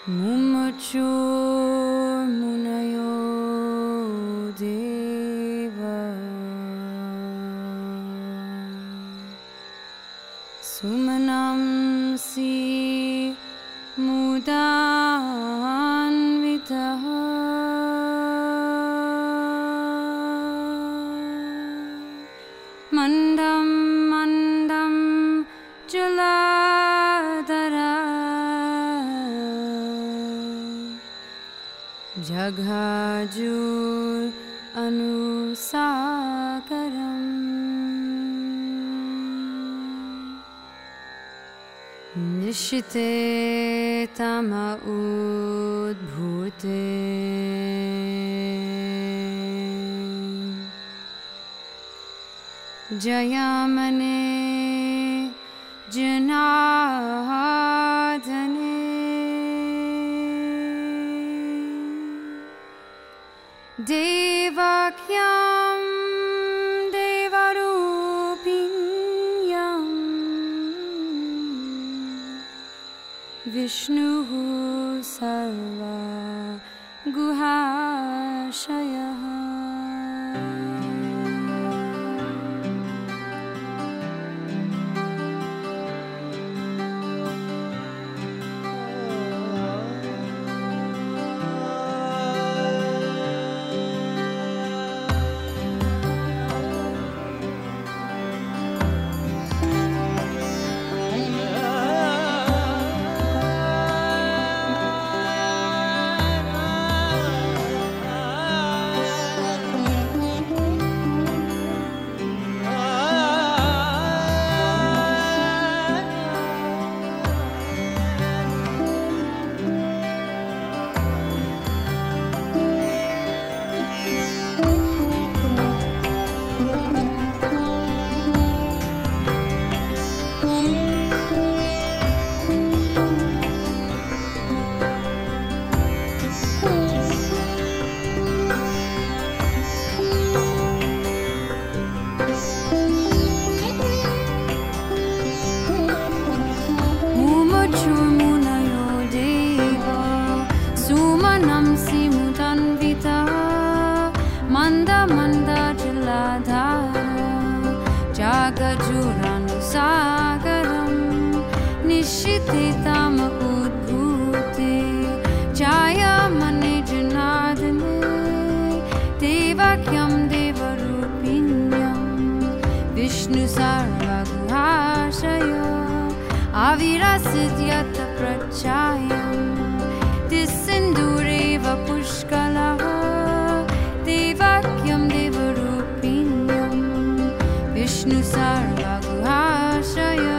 Mumachurmunayo deva Sumanamsi mudanvitaha Mandam mandam jaladhara Jaghajur anusakaram Nishite tama udbhute Jayamane janadhane Devakyam devarupinyam Vishnuhu sarva guhashayah Jaghajuranusaagaram Nishite tama udbhute Jayamane janadhane Devakyam devarupinyam Vishnu sarva guhashaya Avirasidhyata prachayam Tisindureva pushkalaha Devakyam devarupinyam Vishnu sarva guhashaya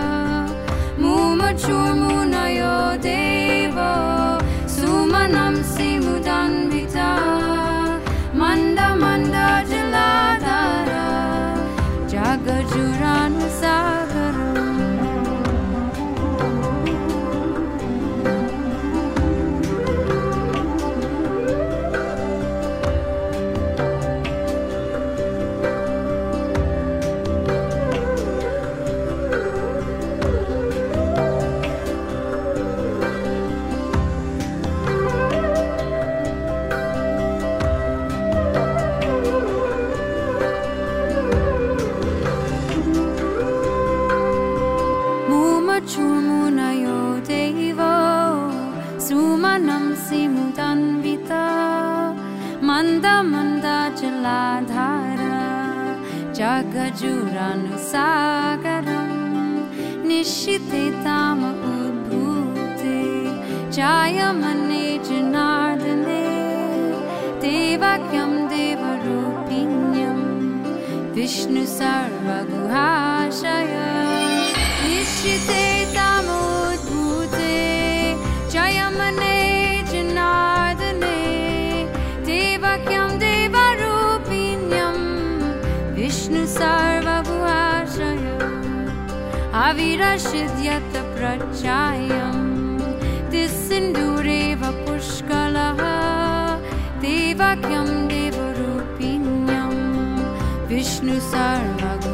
Mumachurmunayo deva Sumanamsi mudanvita Manda manda jaladhara Jaghajuranusaagaram Mumachurmunayo deva Sumanamsi mudanvita Manda manda jaladhara Jaghajuranusaagaram Nishite tama udbhute Jayamane janadhane Devakyam devarupinyam Vishnu sarva guhashaya Nishite tama udbhute Jayamane janadhane Devakyam devarupinyam Vishnu sarva guhashaya Avirashidhyata prachayam Tisindureva pushkalaha Devakyam devarupinyam Vishnu sarva